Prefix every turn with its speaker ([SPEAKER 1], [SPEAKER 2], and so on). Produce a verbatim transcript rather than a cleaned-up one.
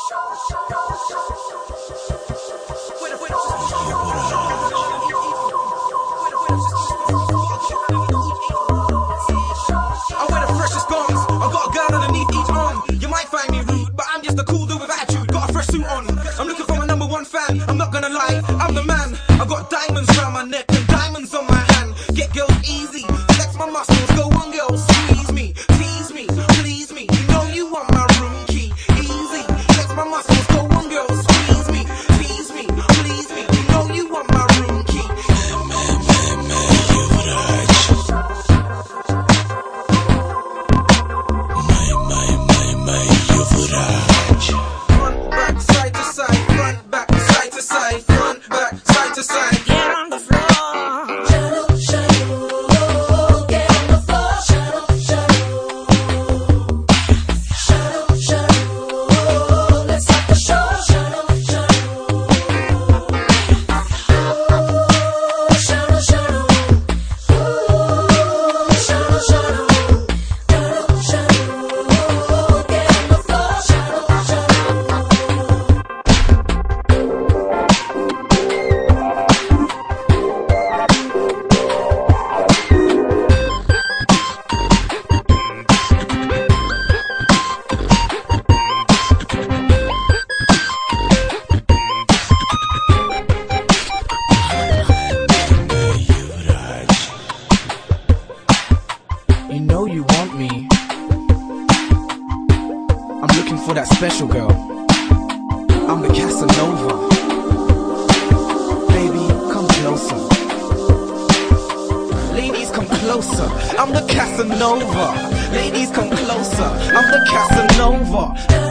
[SPEAKER 1] wear the freshest garments. I got a girl underneath each arm. You might find me rude, but I'm just a cool dude with attitude. Got a fresh suit on. I'm looking for my number one fan. I'm not gonna lie, I'm the man. I got diamonds round my neck and diamonds on my hand. Get girls easy, flex my muscles. Go on, girl, squeeze me, tease me, please me. You know you want my room key. Easy, flex my muscles. Go on, girl, squeeze me, tease me, please me. You know you want my room key. Front, back, side to side, front, back, side to side, front, back, side to side.
[SPEAKER 2] Get on the floor.
[SPEAKER 3] Shadow, shadow, get on the floor. Shadow, shadow, shadow, shadow, let's start the show. Shadow, shadow, oh, shadow, shadow, oh, shadow, shadow, shadow, shadow, get on the floor. Shadow, shadow.
[SPEAKER 1] You know you want me. I'm looking for that special girl. I'm the Casanova. Baby, come closer. Ladies, come closer. I'm the Casanova. Ladies, come closer. I'm the Casanova.